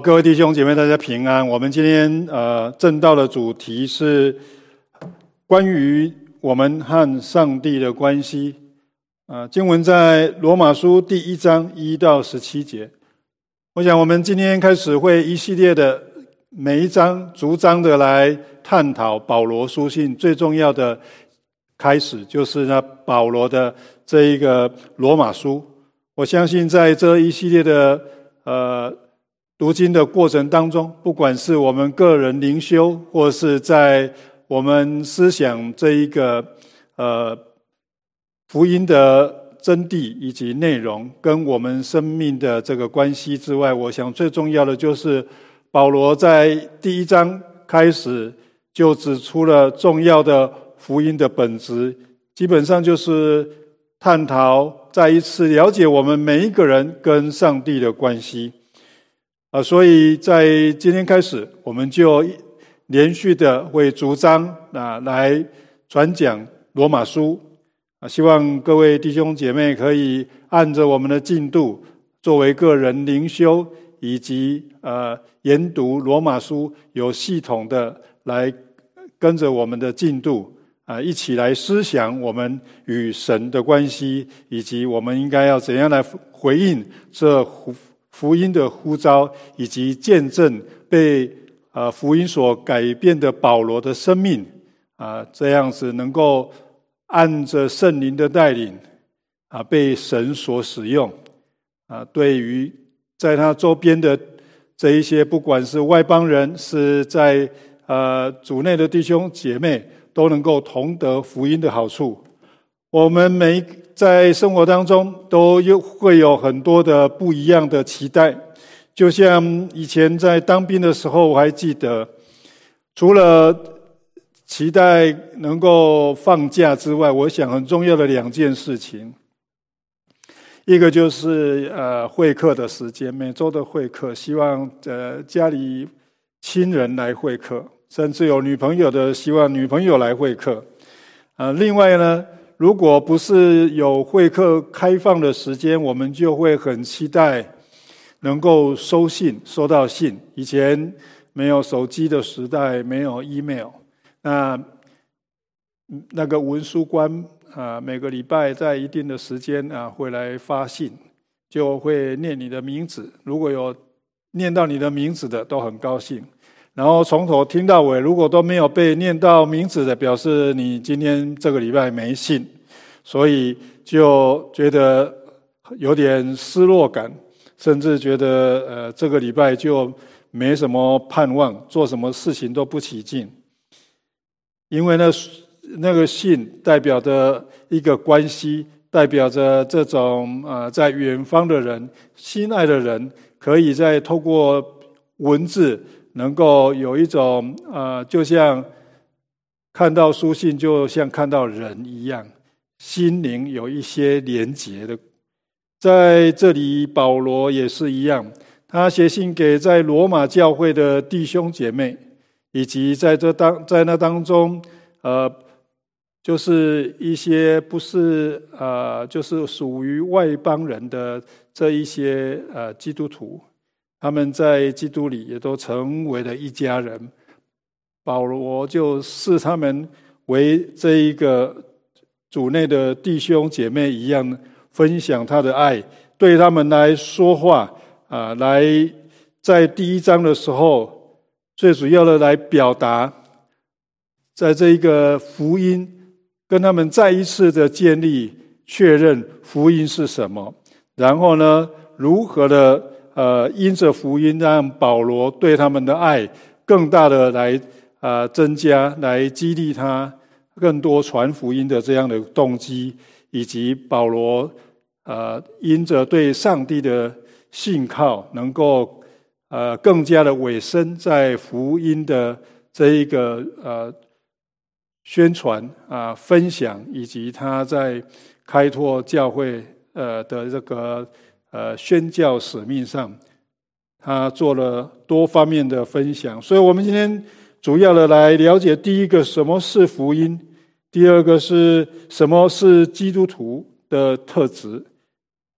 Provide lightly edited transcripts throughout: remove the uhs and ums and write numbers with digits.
各位弟兄姐妹，大家平安。我们今天正道的主题是关于我们和上帝的关系。经文在罗马书第1章1到17节。我想我们今天开始会一系列的每一章逐章的来探讨保罗书信最重要的开始，就是保罗的这一个罗马书。我相信在这一系列的读经的过程当中，不管是我们个人灵修，或是在我们思想这一个福音的真谛以及内容跟我们生命的这个关系之外，我想最重要的就是保罗在第1章开始就指出了重要的福音的本质，基本上就是探讨再一次了解我们每一个人跟上帝的关系。所以在今天开始，我们就连续的会逐章来传讲罗马书。希望各位弟兄姐妹可以按着我们的进度，作为个人灵修以及研读罗马书，有系统的来跟着我们的进度一起来思想我们与神的关系，以及我们应该要怎样来回应这福音的呼召，以及见证被福音所改变的保罗的生命这样子能够按着圣灵的带领被神所使用对于在他周边的这一些，不管是外邦人，是在主内的弟兄姐妹，都能够同得福音的好处。我们在生活当中都会有很多的不一样的期待，就像以前在当兵的时候，我还记得，除了期待能够放假之外，我想很重要的2件事情，一个就是会客的时间，每周的会客，希望家里亲人来会客，甚至有女朋友的希望女朋友来会客。另外呢，如果不是有会客开放的时间，我们就会很期待能够收到信。以前没有手机的时代，没有 email， 那个文书官每个礼拜在一定的时间会来发信，就会念你的名字，如果有念到你的名字的都很高兴，然后从头听到尾，如果都没有被念到名字的，表示你今天这个礼拜没信，所以就觉得有点失落感，甚至觉得这个礼拜就没什么盼望，做什么事情都不起劲。因为那个信代表着一个关系，代表着这种在远方的人，心爱的人，可以在透过文字能够有一种就像看到书信，就像看到人一样，心灵有一些连结的。在这里保罗也是一样，他写信给在罗马教会的弟兄姐妹，以及在那当中就是一些不是就是属于外邦人的这一些基督徒，他们在基督里也都成为了一家人。保罗就视他们为这一个主内的弟兄姐妹一样，分享他的爱，对他们来说话来在第1章的时候，最主要的来表达，在这一个福音跟他们再一次的建立确认福音是什么，然后呢如何的因着福音让保罗对他们的爱更大的来增加，来激励他更多传福音的这样的动机，以及保罗因着对上帝的信靠，能够更加的委身在福音的这一个宣传分享，以及他在开拓教会的这个宣教使命上，他做了多方面的分享。所以我们今天主要的来了解，第一个什么是福音，第二个是什么是基督徒的特质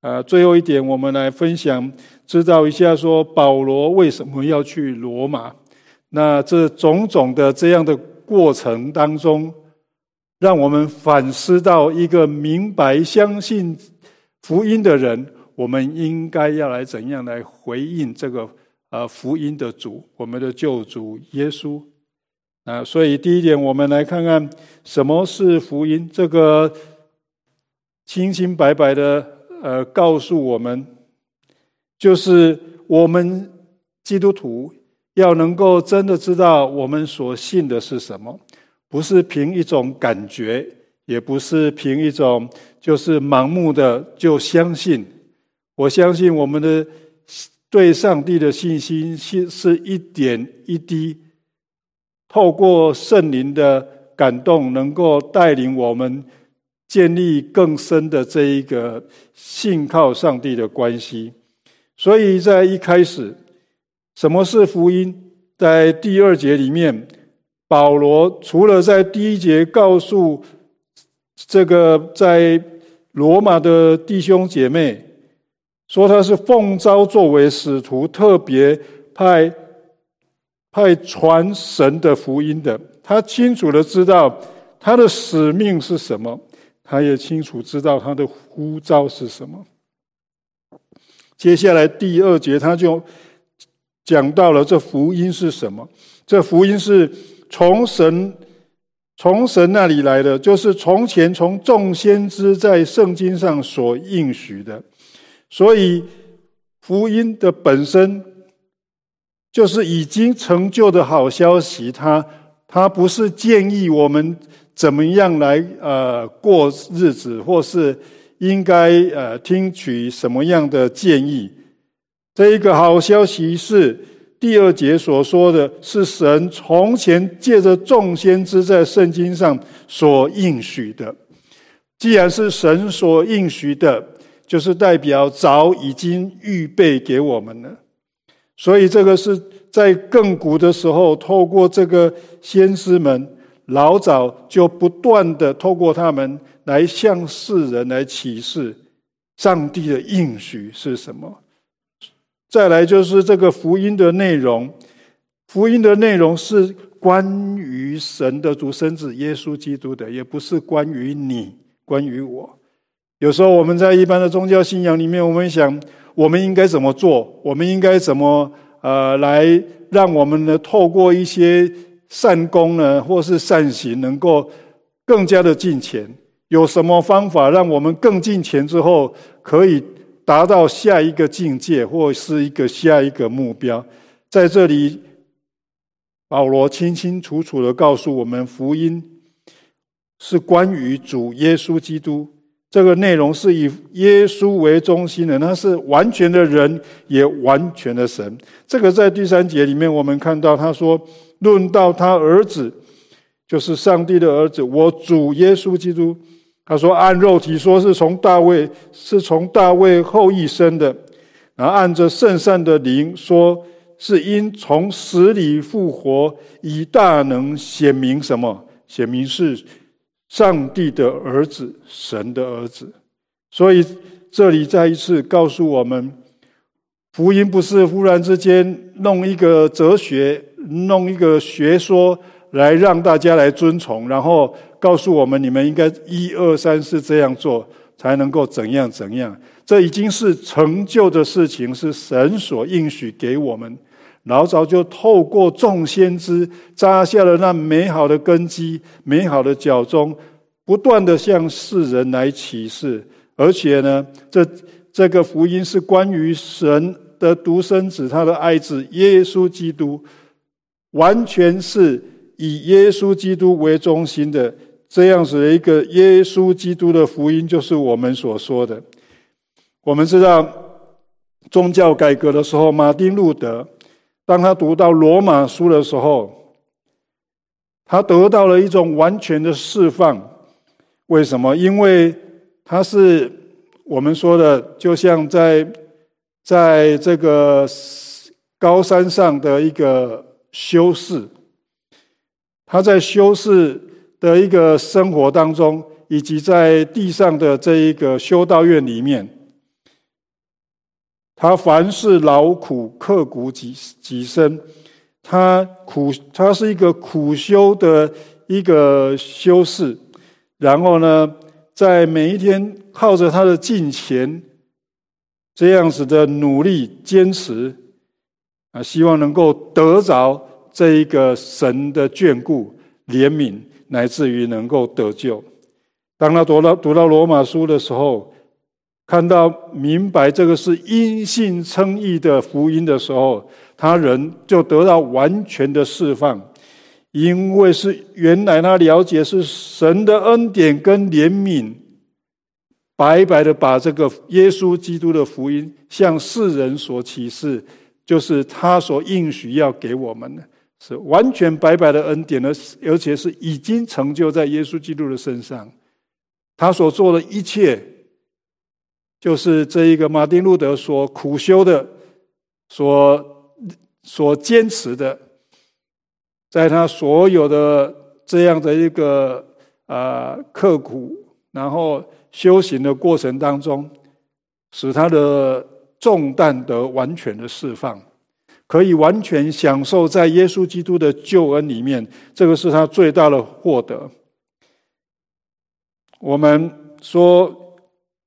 最后一点，我们来分享，知道一下说保罗为什么要去罗马。那这种种的这样的过程当中，让我们反思到一个明白相信福音的人，我们应该要来怎样来回应这个福音的主，我们的救主耶稣。所以第一点，我们来看看什么是福音。这个清清白白的告诉我们，就是我们基督徒要能够真的知道我们所信的是什么，不是凭一种感觉，也不是凭一种就是盲目的就相信。我相信我们的对上帝的信心是一点一滴透过圣灵的感动，能够带领我们建立更深的这一个信靠上帝的关系。所以在一开始，什么是福音？在第2节里面，保罗除了在第1节告诉这个在罗马的弟兄姐妹说他是奉召作为使徒，特别派传神的福音的，他清楚的知道他的使命是什么，他也清楚知道他的呼召是什么。接下来第2节他就讲到了这福音是什么。这福音是从神那里来的，就是从前从众先知在圣经上所应许的。所以福音的本身就是已经成就的好消息，它不是建议我们怎么样来过日子，或是应该听取什么样的建议。这一个好消息是第2节所说的，是神从前借着众先知在圣经上所应许的。既然是神所应许的，就是代表早已经预备给我们了。所以这个是在亘古的时候，透过这个先知们，老早就不断的透过他们来向世人来启示上帝的应许是什么。再来就是这个福音的内容，福音的内容是关于神的独生子耶稣基督的，也不是关于你，关于我。有时候我们在一般的宗教信仰里面，我们想我们应该怎么做，我们应该怎么来让我们呢透过一些善功呢，或是善行，能够更加的敬虔。有什么方法让我们更敬虔之后，可以达到下一个境界，或是下一个目标。在这里保罗清清楚楚的告诉我们，福音是关于主耶稣基督，这个内容是以耶稣为中心的，他是完全的人，也完全的神。这个在第3节里面我们看到，他说论到他儿子，就是上帝的儿子，我主耶稣基督，他说按肉体说是从大卫后裔生的，然后按着圣善的灵说是因从死里复活，以大能显明什么？显明是上帝的儿子，神的儿子。所以这里再一次告诉我们，福音不是忽然之间弄一个哲学，弄一个学说来让大家来遵从，然后告诉我们你们应该1、2、3、4这样做才能够怎样怎样。这已经是成就的事情，是神所应许给我们，老早就透过众先知扎下了那美好的根基，美好的脚踪，不断的向世人来启示。而且呢，这个福音是关于神的独生子，他的爱子耶稣基督，完全是以耶稣基督为中心的，这样子的一个耶稣基督的福音，就是我们所说的。我们知道宗教改革的时候，马丁路德当他读到罗马书的时候，他得到了一种完全的释放。为什么？因为他是我们说的，就像在这个高山上的一个修士，他在修士的一个生活当中，以及在地上的这一个修道院里面， 他凡事劳苦刻苦己身，他是一个苦修的一个修士，然后呢，在每一天靠着他的敬虔这样子的努力坚持希望能够得着这一个神的眷顾怜悯，乃至于能够得救。当他读到罗马书的时候，看到明白这个是因信称义的福音的时候，他人就得到完全的释放，因为是原来他了解是神的恩典跟怜悯白白的把这个耶稣基督的福音向世人所启示，就是他所应许要给我们的，是完全白白的恩典，而且是已经成就在耶稣基督的身上。他所做的一切，就是这一个马丁路德所苦修的，所坚持的，在他所有的这样的一个刻苦然后修行的过程当中，使他的重担得完全的释放，可以完全享受在耶稣基督的救恩里面，这个是他最大的获得。我们说，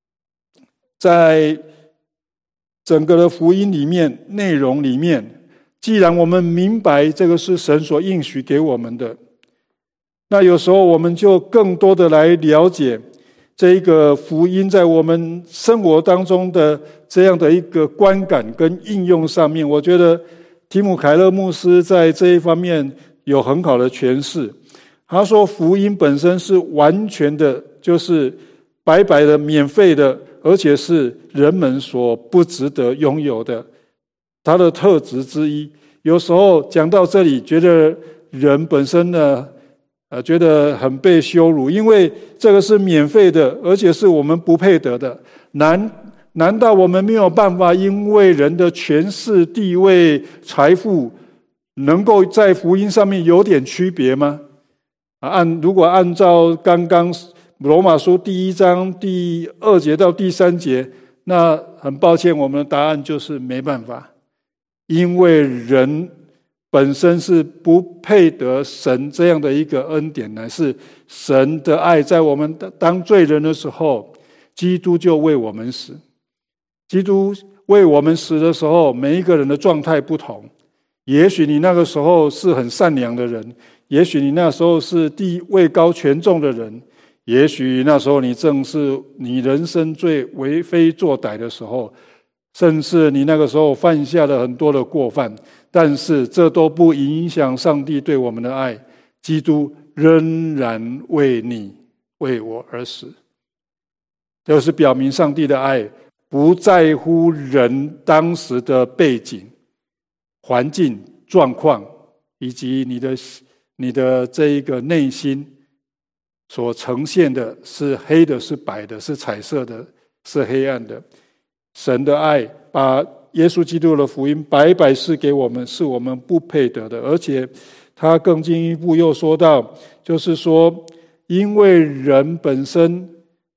在整个的福音里面内容里面，既然我们明白这个是神所应许给我们的，那有时候我们就更多的来了解这一个福音在我们生活当中的这样的一个观感跟应用上面。我觉得提姆凯勒牧师在这一方面有很好的诠释。他说福音本身是完全的，就是白白的免费的，而且是人们所不值得拥有的，它的特质之一。有时候讲到这里，觉得人本身呢觉得很被羞辱，因为这个是免费的，而且是我们不配得的。难道我们没有办法因为人的权势地位财富能够在福音上面有点区别吗？如果按照刚刚罗马书第1章第2节到第3节，那很抱歉，我们的答案就是没办法，因为人本身是不配得神这样的一个恩典，乃是神的爱。在我们当罪人的时候，基督就为我们死。基督为我们死的时候，每一个人的状态不同。也许你那个时候是很善良的人，也许你那时候是地位高权重的人，也许那时候你正是你人生最为非作歹的时候，甚至你那个时候犯下了很多的过犯，但是这都不影响上帝对我们的爱。基督仍然为你为我而死，就是表明上帝的爱不在乎人当时的背景、环境、状况，以及你的这一个内心所呈现的是黑的，是白的，是彩色的，是黑暗的。神的爱把耶稣基督的福音白白赐给我们，是我们不配得的。而且他更进一步又说到，就是说因为人本身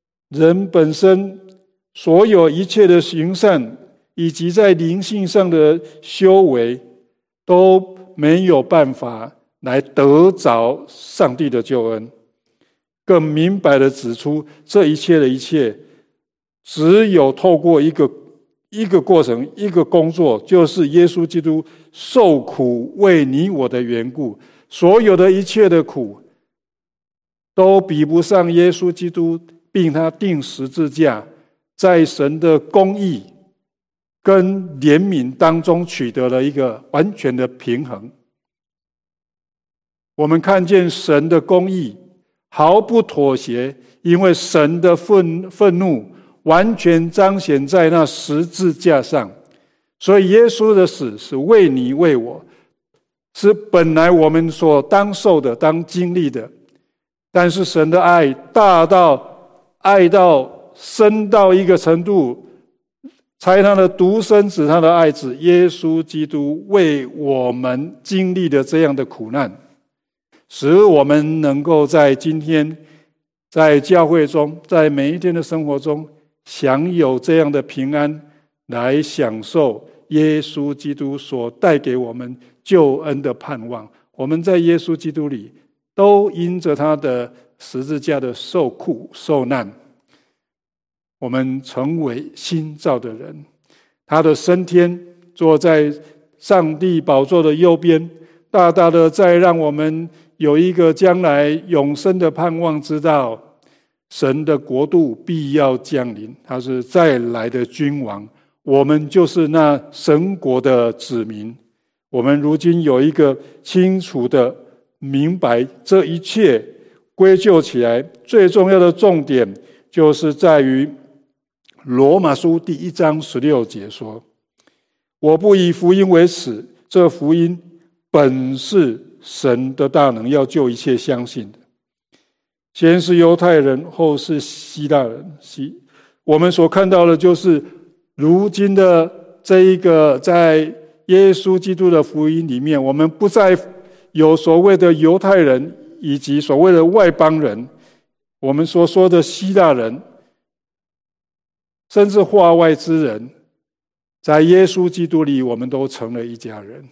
所有一切的行善以及在灵性上的修为都没有办法来得着上帝的救恩，更明白地指出这一切的一切只有透过一个过程，一个工作，就是耶稣基督受苦为你我的缘故。所有的一切的苦都比不上耶稣基督并他钉十字架在神的公义跟怜悯当中取得了一个完全的平衡。我们看见神的公义毫不妥协，因为神的愤怒完全彰显在那十字架上。所以耶稣的死是为你为我，是本来我们所当受的、当经历的。但是神的爱大到爱到深到一个程度，差他的独生子，他的爱子耶稣基督为我们经历的这样的苦难，使我们能够在今天在教会中，在每一天的生活中享有这样的平安， 来享受耶稣基督所带给我们救恩的盼望。我们在耶稣基督里都因着他的十字架的受苦受难，我们成为新造的人。他的升天，坐在上帝宝座的右边，大大的再让我们有一个将来永生的盼望，知道神的国度必要降临，他是再来的君王，我们就是那神国的子民。我们如今有一个清楚的明白，这一切归咎起来最重要的重点，就是在于罗马书第1章16节说：我不以福音为耻，这福音本是神的大能，要救一切相信的。先是犹太人，后是希腊人。我们所看到的就是如今的这一个在耶稣基督的福音里面，我们不再有所谓的犹太人以及所谓的外邦人，我们所说的希腊人，甚至化外之人，在耶稣基督里，我们都成了一家人。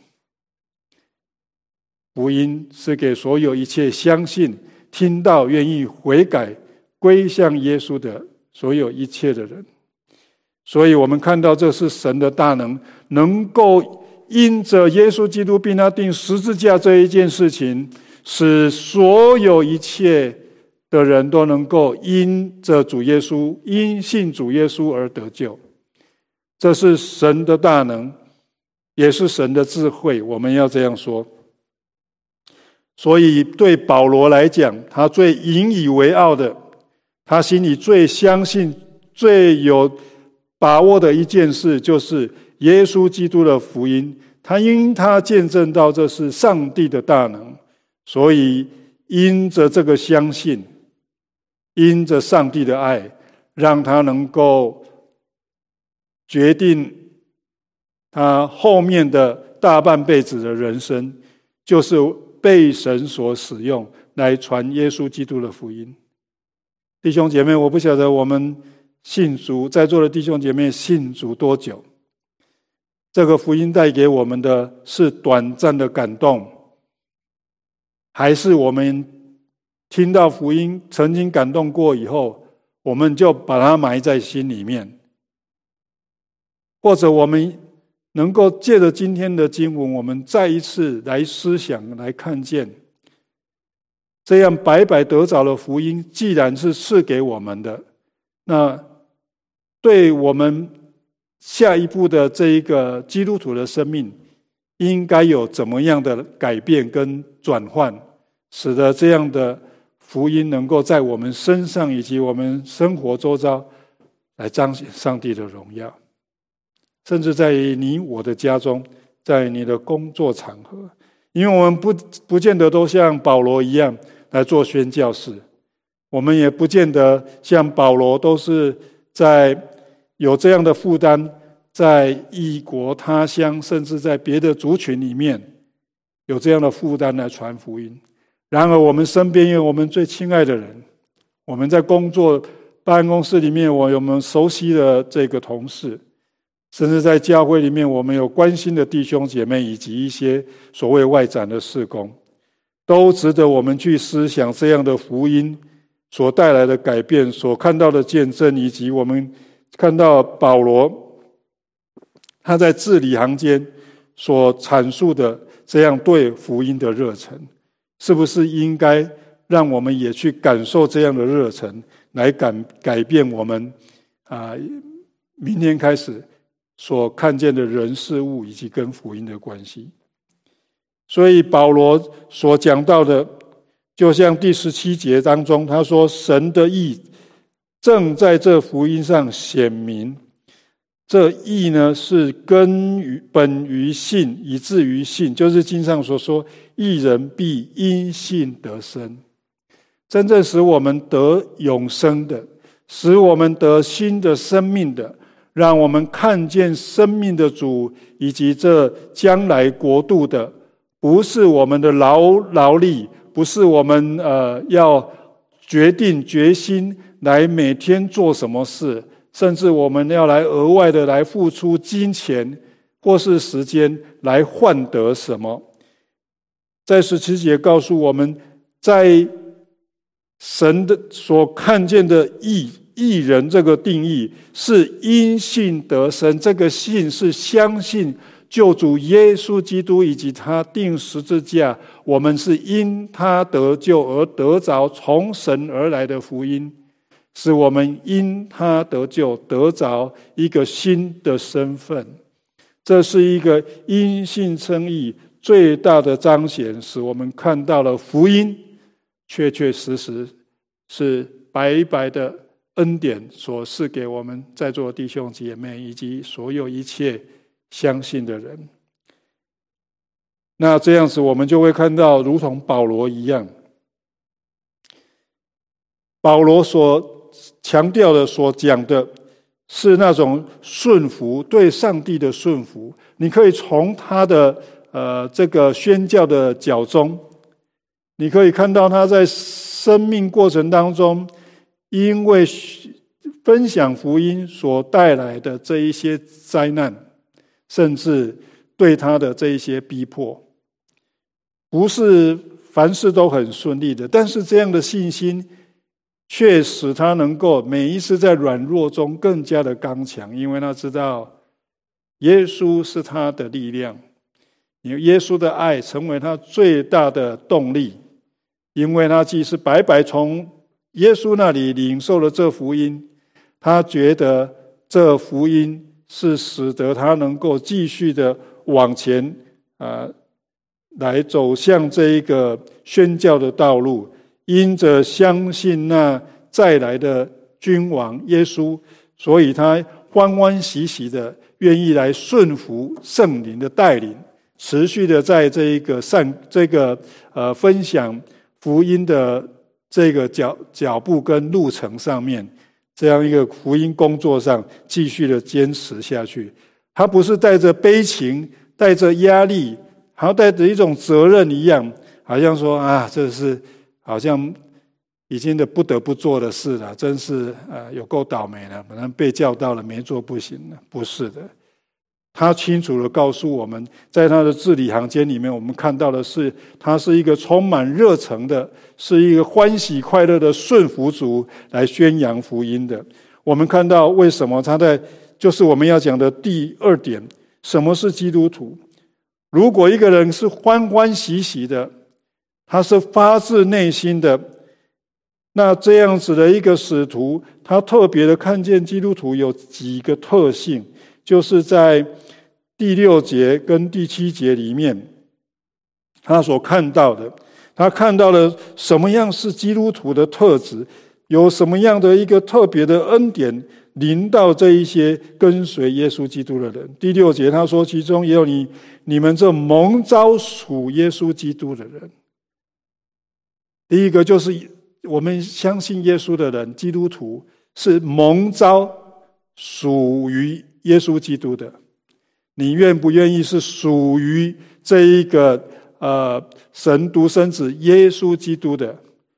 福音是给所有一切相信、听到、愿意悔改、归向耶稣的所有一切的人。所以我们看到这是神的大能，能够因着耶稣基督并他钉十字架这一件事情，使所有一切的人都能够因着主耶稣，因信主耶稣而得救。这是神的大能，也是神的智慧，我们要这样说。所以对保罗来讲，他最引以为傲的，他心里最相信、最有把握的一件事，就是耶稣基督的福音。因他见证到这是上帝的大能，所以因着这个相信，因着上帝的爱，让他能够决定他后面的大半辈子的人生，就是被神所使用来传耶稣基督的福音。弟兄姐妹，我不晓得我们信主，在座的弟兄姐妹信主多久？这个福音带给我们的是短暂的感动，还是我们听到福音曾经感动过以后，我们就把它埋在心里面？或者我们能够借着今天的经文，我们再一次来思想，来看见这样白白得着的福音，既然是赐给我们的，那对我们下一步的这一个基督徒的生命，应该有怎么样的改变跟转换，使得这样的福音能够在我们身上以及我们生活周遭来彰显上帝的荣耀，甚至在你我的家中，在你的工作场合。因为我们不见得都像保罗一样来做宣教士，我们也不见得像保罗都是在有这样的负担，在异国他乡，甚至在别的族群里面有这样的负担来传福音。然而我们身边有我们最亲爱的人，我们在工作办公室里面，我们熟悉的这个同事，甚至在教会里面，我们有关心的弟兄姐妹，以及一些所谓外展的事工，都值得我们去思想这样的福音所带来的改变，所看到的见证，以及我们看到保罗他在字里行间所阐述的这样对福音的热忱，是不是应该让我们也去感受这样的热忱，来改变我们明天开始所看见的人事物以及跟福音的关系。所以保罗所讲到的，就像第17节当中他说，神的义正在这福音上显明。这义呢，是本于信，以至于信，就是经上所说，义人必因信得生。真正使我们得永生的，使我们得新的生命的，让我们看见生命的主以及这将来国度的，不是我们的劳力，不是我们要决定决心来每天做什么事， 甚至我们要来额外的来付出金钱或是时间来换得什么。在17节告诉我们，在神的所看见的义人这个定义是因信得生，这个信是相信救主耶稣基督以及他钉十字架，我们是因他得救而得着从神而来的福音，使我们因他得救得着一个新的身份。这是一个因信称义最大的彰显，使我们看到了福音确确实实是白白的恩典所赐给我们在座的弟兄姐妹以及所有一切相信的人。那这样子我们就会看到如同保罗一样，保罗所强调的所讲的是那种顺服，对上帝的顺服。你可以从他的这个宣教的脚中，你可以看到他在生命过程当中，因为分享福音所带来的这一些灾难，甚至对他的这一些逼迫，不是凡事都很顺利的，但是这样的信心却使他能够每一次在软弱中更加的刚强，因为他知道耶稣是他的力量，因为耶稣的爱成为他最大的动力，因为他既是白白从耶稣那里领受了这福音，他觉得这福音是使得他能够继续的往前来走向这一个宣教的道路。因着相信那再来的君王耶稣，所以他欢欢喜喜的愿意来顺服圣灵的带领，持续的在这一个分享福音的这个脚步跟路程上面，这样一个福音工作上继续的坚持下去。他不是带着悲情，带着压力，好像带着一种责任一样，好像说这是好像已经的不得不做的事了，真是有够倒霉了，反正被叫到了，没做不行了。不是的，他清楚的告诉我们，在他的字里行间里面，我们看到的是他是一个充满热诚的，是一个欢喜快乐的顺服主来宣扬福音的。我们看到为什么他就是我们要讲的第二点，什么是基督徒？如果一个人是欢欢喜喜的，他是发自内心的，那这样子的一个使徒，他特别的看见基督徒有几个特性，就是在第6节跟第7节里面他所看到的，他看到了什么样是基督徒的特质，有什么样的一个特别的恩典临到这一些跟随耶稣基督的人。第6节他说，其中也有你们这蒙召属耶稣基督的人。第一个就是我们相信耶稣的人，基督徒是蒙召属于耶稣基督的。你愿不愿意是属于这一个神独生子耶稣基督的？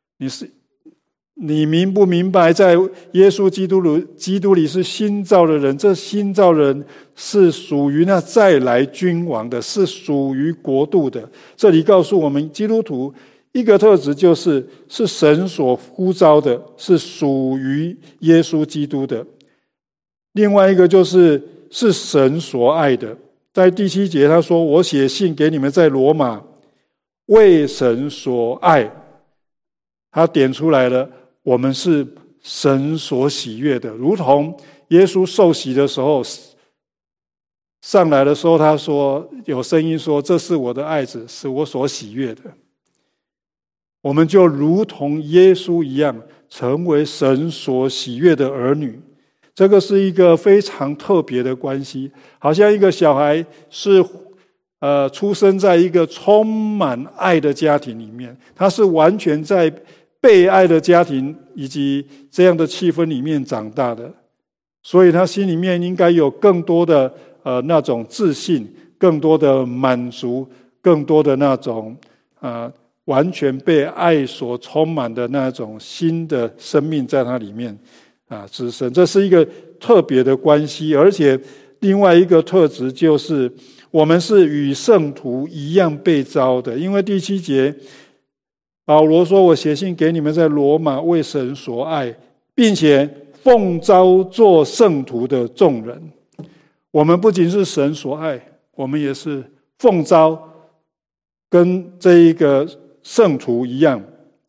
你明不明白，在耶稣基督里是新造的人，这新造人是属于那再来君王的，是属于国度的。这里告诉我们，基督徒一个特质就是神所呼召的，是属于耶稣基督的。另外一个就是神所爱的。在第7节他说，我写信给你们在罗马，为神所爱。他点出来了，我们是神所喜悦的，如同耶稣受洗的时候上来的时候，他说有声音说，这是我的爱子，是我所喜悦的。我们就如同耶稣一样，成为神所喜悦的儿女。这个是一个非常特别的关系，好像一个小孩是出生在一个充满爱的家庭里面，他是完全在被爱的家庭以及这样的气氛里面长大的，所以他心里面应该有更多的那种自信，更多的满足，更多的那种完全被爱所充满的那种新的生命在他里面滋生。这是一个特别的关系，而且另外一个特质就是我们是与圣徒一样被召的。因为第7节保罗说，我写信给你们在罗马为神所爱，并且奉召做圣徒的众人。我们不仅是神所爱，我们也是奉召跟这一个圣徒一样，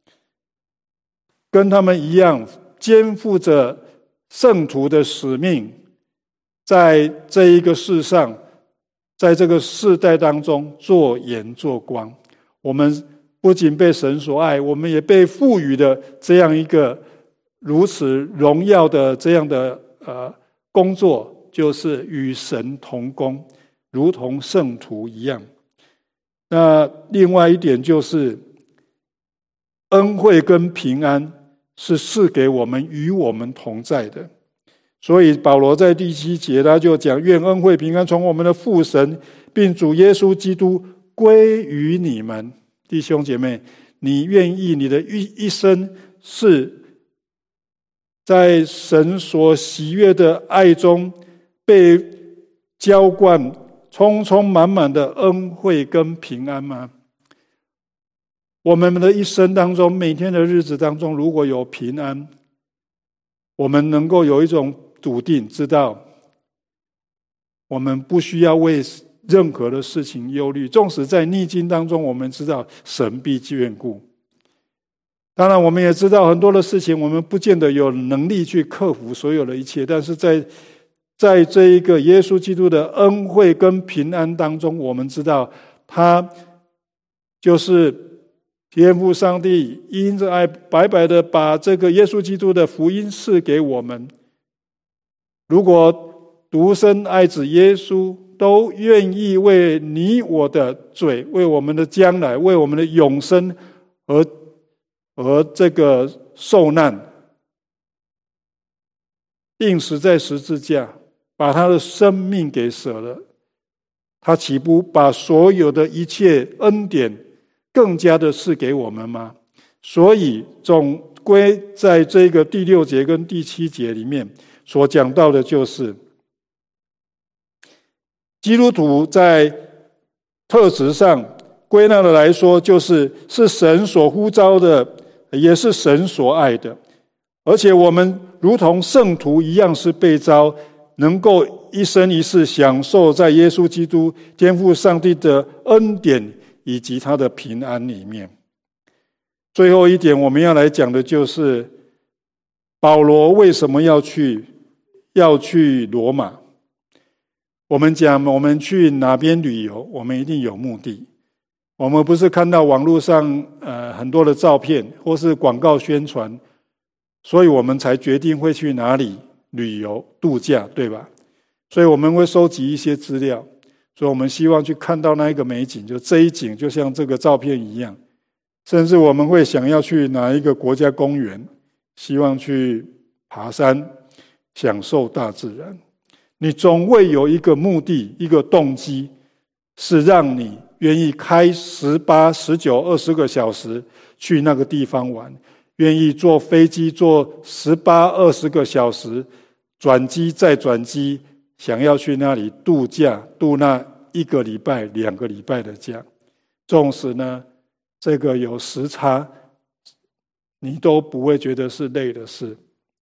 跟他们一样肩负着圣徒的使命，在这一个世上，在这个世代当中做盐做光。我们不仅被神所爱，我们也被赋予的这样一个如此荣耀的这样的工作，就是与神同工，如同圣徒一样。那另外一点就是恩惠跟平安是赐给我们，与我们同在的。所以保罗在第7节他就讲，愿恩惠平安从我们的父神并主耶稣基督归于你们。弟兄姐妹，你愿意你的一生是在神所喜悦的爱中被浇灌充充满满的恩惠跟平安吗？我们的一生当中，每天的日子当中，如果有平安，我们能够有一种笃定，知道我们不需要为任何的事情忧虑，纵使在逆境当中，我们知道神必眷顾。当然我们也知道很多的事情我们不见得有能力去克服所有的一切，但是在这一个耶稣基督的恩惠跟平安当中，我们知道他就是天父上帝因着爱白白的把这个耶稣基督的福音赐给我们。如果独生爱子耶稣都愿意为你我的罪，为我们的将来，为我们的永生而这个受难，钉死在十字架，把他的生命给舍了，他岂不把所有的一切恩典更加的赐给我们吗？所以总归在这个第6节跟第7节里面所讲到的就是基督徒在特质上归纳的来说，是神所呼召的，也是神所爱的。而且我们如同圣徒一样是被召，能够一生一世享受在耶稣基督天父上帝的恩典以及他的平安里面。最后一点我们要来讲的就是保罗为什么要去罗马。我们讲我们去哪边旅游，我们一定有目的。我们不是看到网络上很多的照片或是广告宣传，所以我们才决定会去哪里旅游度假，对吧？所以我们会收集一些资料，所以我们希望去看到那一个美景，就这一景就像这个照片一样。甚至我们会想要去哪一个国家公园，希望去爬山，享受大自然。你总会有一个目的，一个动机，是让你愿意开18、19、20个小时去那个地方玩，愿意坐飞机坐18、20个小时，转机再转机，想要去那里度假，度那1个礼拜、2个礼拜的假。纵使呢，这个有时差，你都不会觉得是累的事。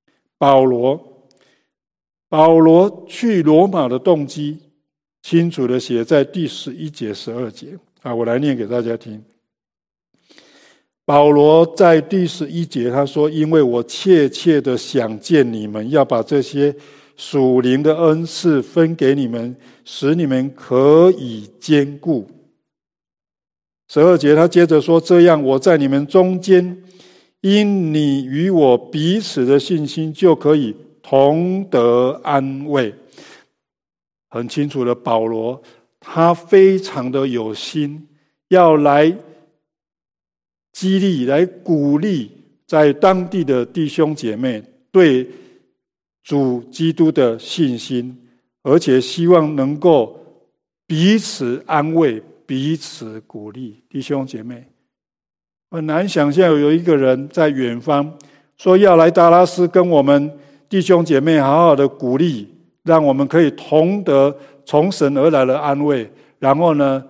保罗去罗马的动机清楚的写在第11节、12节我来念给大家听。保罗在第11节他说，因为我切切的想见你们，要把这些属灵的恩赐分给你们，使你们可以坚固。12节他接着说，这样我在你们中间，因你与我彼此的信心，就可以同得安慰。很清楚的，保罗他非常的有心，要来激励、来鼓励在当地的弟兄姐妹对主基督的信心，而且希望能够彼此安慰、彼此鼓励。弟兄姐妹，很难想象有一个人在远方说要来达拉斯跟我们弟兄姐妹好好的鼓励，让我们可以同得从神而来的安慰。然后呢，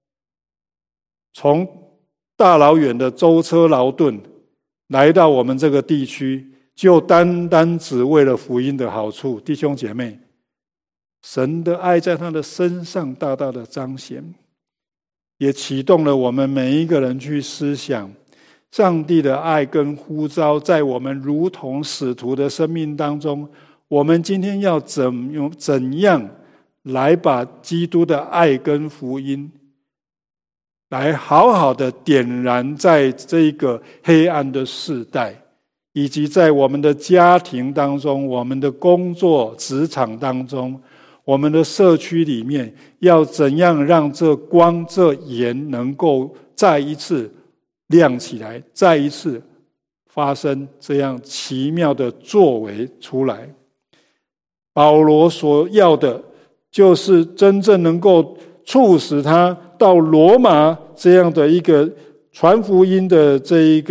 从大老远的舟车劳顿来到我们这个地区，就单单只为了福音的好处。弟兄姐妹，神的爱在他的身上大大的彰显，也启动了我们每一个人去思想上帝的爱跟呼召，在我们如同使徒的生命当中，我们今天要怎样来把基督的爱跟福音来好好的点燃在这个黑暗的世代，以及在我们的家庭当中，我们的工作职场当中，我们的社区里面，要怎样让这光这盐能够再一次亮起来，再一次发生这样奇妙的作为出来。保罗所要的就是真正能够促使他到罗马这样的一个传福音的这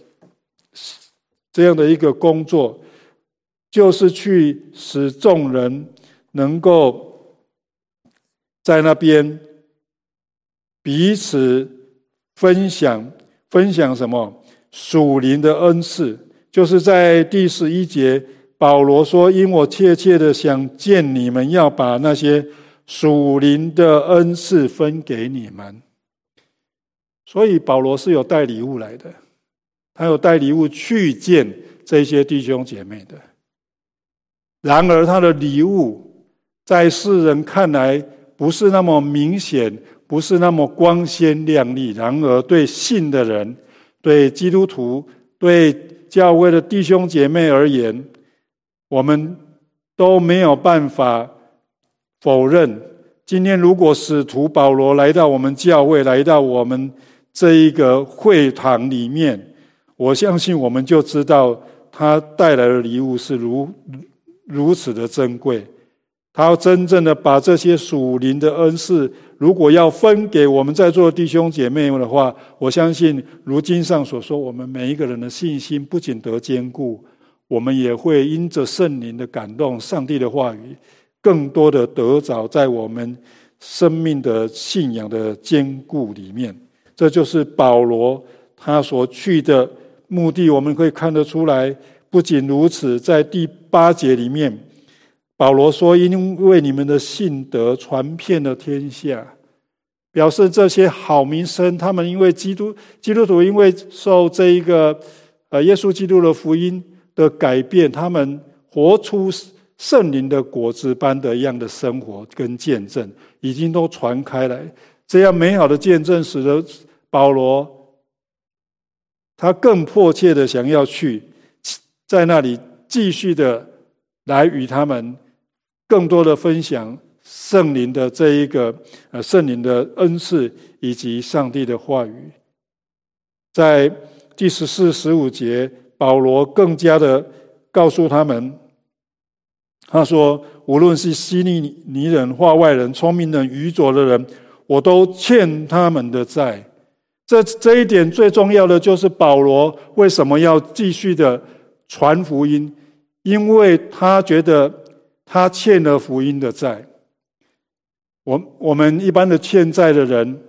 样的一个工作，就是去使众人能够在那边彼此分享什么？属灵的恩赐。就是在第11节，保罗说：因我切切的想见你们，要把那些属灵的恩赐分给你们。所以保罗是有带礼物来的，他有带礼物去见这些弟兄姐妹的。然而他的礼物在世人看来不是那么明显，不是那么光鲜亮丽，然而对信的人，对基督徒，对教会的弟兄姐妹而言，我们都没有办法否认。今天如果使徒保罗来到我们教会，来到我们这一个会堂里面，我相信我们就知道他带来的礼物是如此的珍贵。他要真正的把这些属灵的恩赐，如果要分给我们在座的弟兄姐妹们的话，我相信如经上所说，我们每一个人的信心不仅得坚固，我们也会因着圣灵的感动，上帝的话语更多的得着在我们生命的信仰的坚固里面。这就是保罗他所去的目的，我们可以看得出来。不仅如此，在第8节里面，保罗说：因为你们的信德传遍了天下，表示这些好名声，他们因为基督徒因为受这一个耶稣基督的福音的改变，他们活出圣灵的果子般的一样的生活跟见证，已经都传开来。这样美好的见证使得保罗他更迫切的想要去在那里继续的来与他们更多的分享圣灵的这一个圣灵的恩赐以及上帝的话语。在第14、15节，保罗更加的告诉他们，他说：无论是希利尼人、化外人、聪明人、愚拙的人，我都欠他们的债。这一点最重要的就是保罗为什么要继续的传福音，因为他觉得他欠了福音的债。我们一般的欠债的人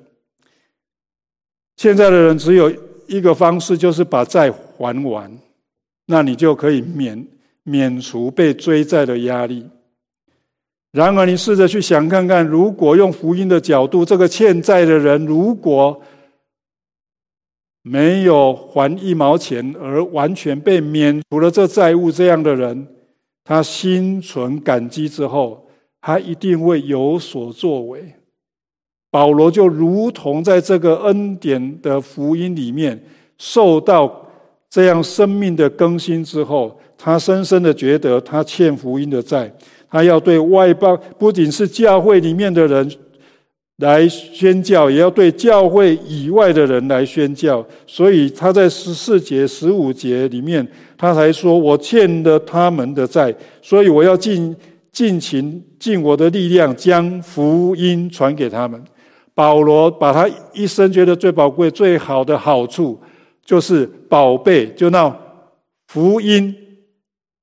只有一个方式，就是把债还完，那你就可以免除被追债的压力。然而你试着去想看看，如果用福音的角度，这个欠债的人如果没有还1毛钱而完全被免除了这债务，这样的人，他心存感激之后，他一定会有所作为。保罗就如同在这个恩典的福音里面受到这样生命的更新之后，他深深的觉得他欠福音的债，他要对外邦，不仅是教会里面的人来宣教，也要对教会以外的人来宣教。所以他在14节、15节里面，他才说：我欠了他们的债，所以我要尽我的力量，将福音传给他们。保罗把他一生觉得最宝贵、最好的好处，就是宝贝，就那福音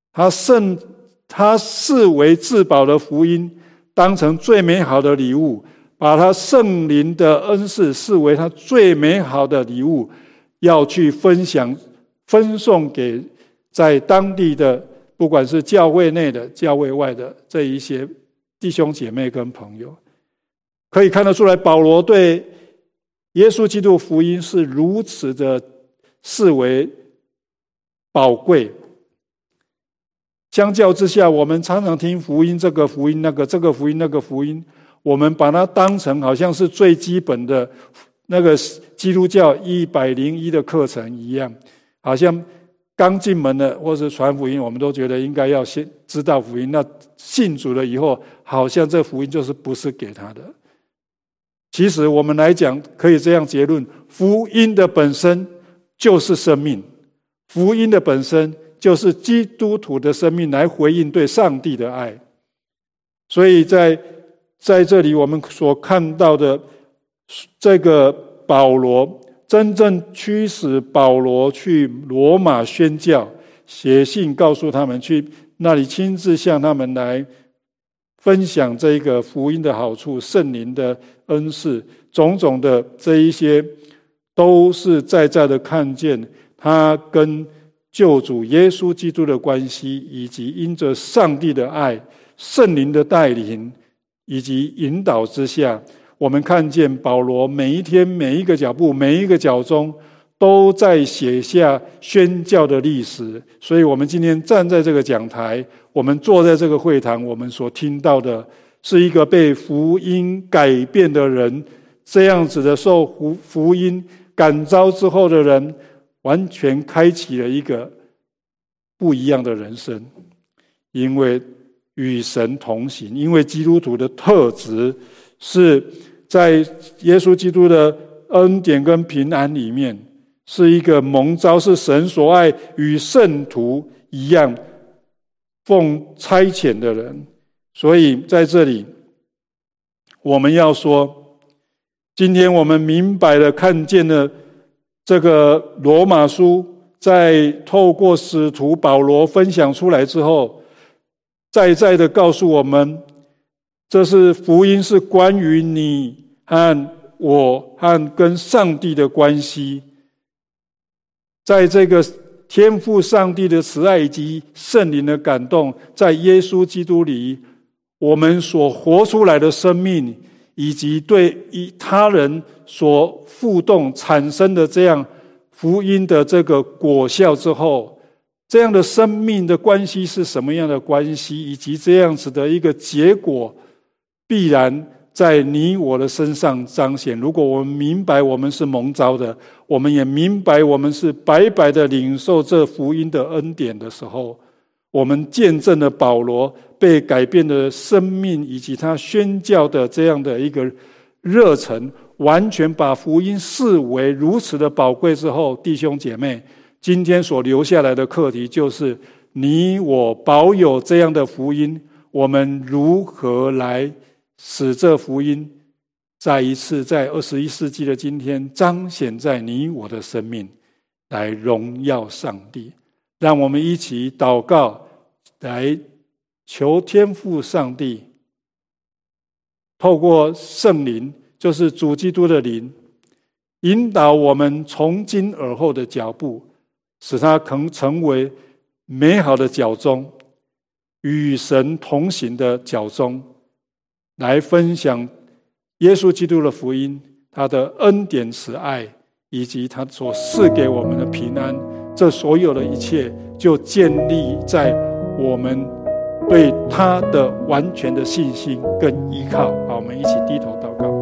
他视为至宝的福音，当成最美好的礼物，把他圣灵的恩赐视为他最美好的礼物，要去分送给在当地的，不管是教会内的、教会外的这一些弟兄姐妹跟朋友。可以看得出来，保罗对耶稣基督福音是如此的视为宝贵。相较之下，我们常常听福音，这个福音那个，这个福音那个福音，我们把它当成好像是最基本的那个基督教101的课程一样，好像刚进门的或是传福音，我们都觉得应该要先知道福音，那信主了以后，好像这福音就是不是给他的。其实我们来讲，可以这样结论：福音的本身就是生命，福音的本身就是基督徒的生命来回应对上帝的爱。所以在这里我们所看到的这个保罗，真正驱使保罗去罗马宣教，写信告诉他们，去那里亲自向他们来分享这个福音的好处，圣灵的恩赐，种种的这一些，都是在的看见他跟救主耶稣基督的关系，以及因着上帝的爱、圣灵的带领以及引导之下，我们看见保罗每一天、每一个脚步、每一个脚踪，都在写下宣教的历史。所以我们今天站在这个讲台，我们坐在这个会堂，我们所听到的是一个被福音改变的人，这样子的受福音感召之后的人，完全开启了一个不一样的人生。因为与神同行，因为基督徒的特质是在耶稣基督的恩典跟平安里面，是一个蒙召，是神所爱，与圣徒一样奉差遣的人。所以在这里我们要说，今天我们明白了看见了这个罗马书，在透过使徒保罗分享出来之后，再的告诉我们，这是福音，是关于你和我和跟上帝的关系。在这个天父上帝的慈爱以及圣灵的感动，在耶稣基督里，我们所活出来的生命，以及对他人所互动产生的这样福音的这个果效之后，这样的生命的关系是什么样的关系，以及这样子的一个结果，必然在你我的身上彰显。如果我们明白我们是蒙召的，我们也明白我们是白白的领受这福音的恩典的时候，我们见证了保罗被改变的生命，以及他宣教的这样的一个热忱，完全把福音视为如此的宝贵之后，弟兄姐妹，今天所留下来的课题就是，你我保有这样的福音，我们如何来使这福音再一次在21世纪的今天彰显在你我的生命，来荣耀上帝。让我们一起祷告，来求天父上帝透过圣灵，就是主基督的灵，引导我们从今而后的脚步，使它能成为美好的脚踪，与神同行的脚踪，来分享耶稣基督的福音，他的恩典慈爱，以及他所赐给我们的平安。这所有的一切就建立在我们对他的完全的信心跟依靠。好，我们一起低头祷告。